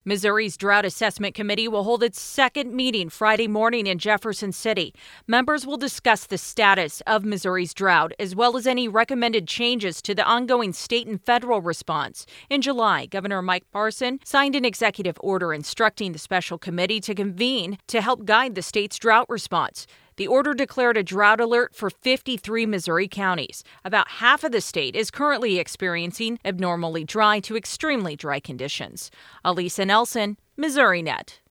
Missouri's Drought Assessment Committee will hold its second meeting Friday morning in Jefferson City. Members will discuss the status of Missouri's drought, as well as any recommended changes to the ongoing state and federal response. In July, Governor Mike Parson signed an executive order instructing the special committee to convene to help guide the state's drought response. The order declared a drought alert for 53 Missouri counties. About half of the state is currently experiencing abnormally dry to extremely dry conditions. Alisa Nelson, MissouriNet.